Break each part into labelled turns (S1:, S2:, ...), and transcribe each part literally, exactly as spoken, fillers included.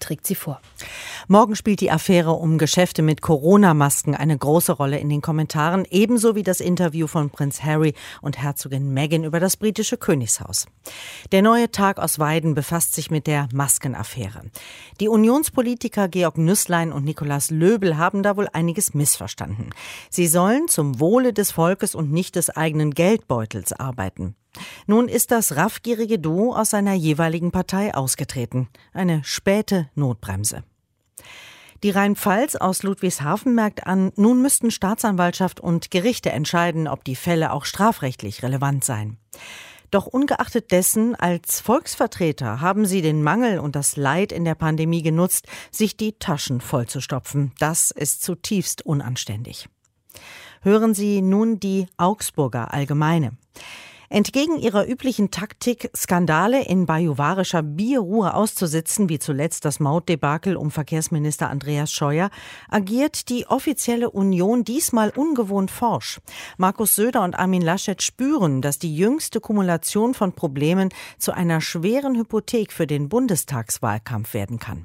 S1: trägt sie vor.
S2: Morgen spielt die Affäre um Geschäfte mit Corona-Masken eine große Rolle in den Kommentaren, ebenso wie das Interview von Prinz Harry und Herzogin Meghan über das britische Königshaus. Der neue Tag aus Weiden befasst sich mit der Maskenaffäre. Die Unionspolitiker Georg Nüßlein und Nikolaus Löbel haben da wohl einiges missverstanden. Sie sollen zum Wohle des Volkes und nicht des eigenen Geldbeutels arbeiten. Nun ist das raffgierige Duo aus seiner jeweiligen Partei ausgetreten. Eine späte Notbremse. Die Rheinpfalz aus Ludwigshafen merkt an, nun müssten Staatsanwaltschaft und Gerichte entscheiden, ob die Fälle auch strafrechtlich relevant seien. Doch ungeachtet dessen, als Volksvertreter haben sie den Mangel und das Leid in der Pandemie genutzt, sich die Taschen vollzustopfen. Das ist zutiefst unanständig. Hören Sie nun die Augsburger Allgemeine. Entgegen ihrer üblichen Taktik, Skandale in bajuwarischer Bierruhe auszusitzen, wie zuletzt das Mautdebakel um Verkehrsminister Andreas Scheuer, agiert die offizielle Union diesmal ungewohnt forsch. Markus Söder und Armin Laschet spüren, dass die jüngste Kumulation von Problemen zu einer schweren Hypothek für den Bundestagswahlkampf werden kann.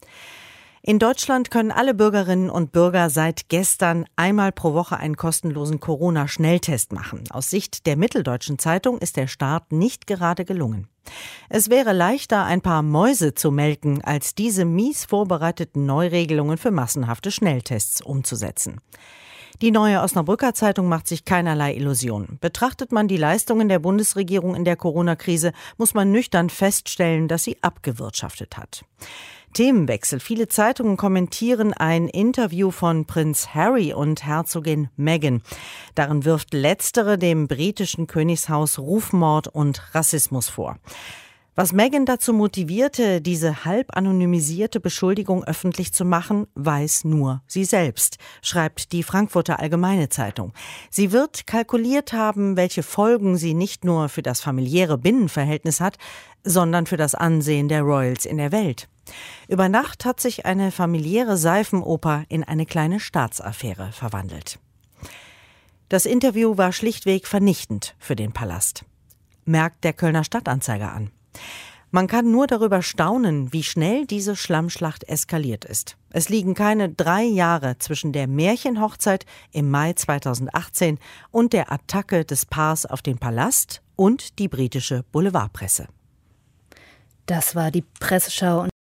S2: In Deutschland können alle Bürgerinnen und Bürger seit gestern einmal pro Woche einen kostenlosen Corona-Schnelltest machen. Aus Sicht der Mitteldeutschen Zeitung ist der Start nicht gerade gelungen. Es wäre leichter, ein paar Mäuse zu melken, als diese mies vorbereiteten Neuregelungen für massenhafte Schnelltests umzusetzen. Die Neue Osnabrücker Zeitung macht sich keinerlei Illusionen. Betrachtet man die Leistungen der Bundesregierung in der Corona-Krise, muss man nüchtern feststellen, dass sie abgewirtschaftet hat. Themenwechsel. Viele Zeitungen kommentieren ein Interview von Prinz Harry und Herzogin Meghan. Darin wirft letztere dem britischen Königshaus Rufmord und Rassismus vor. Was Meghan dazu motivierte, diese halb anonymisierte Beschuldigung öffentlich zu machen, weiß nur sie selbst, schreibt die Frankfurter Allgemeine Zeitung. Sie wird kalkuliert haben, welche Folgen sie nicht nur für das familiäre Binnenverhältnis hat, sondern für das Ansehen der Royals in der Welt. Über Nacht hat sich eine familiäre Seifenoper in eine kleine Staatsaffäre verwandelt. Das Interview war schlichtweg vernichtend für den Palast, merkt der Kölner Stadtanzeiger an. Man kann nur darüber staunen, wie schnell diese Schlammschlacht eskaliert ist. Es liegen keine drei Jahre zwischen der Märchenhochzeit im Mai zweitausendachtzehn und der Attacke des Paars auf den Palast und die britische Boulevardpresse.
S1: Das war die Presseschau.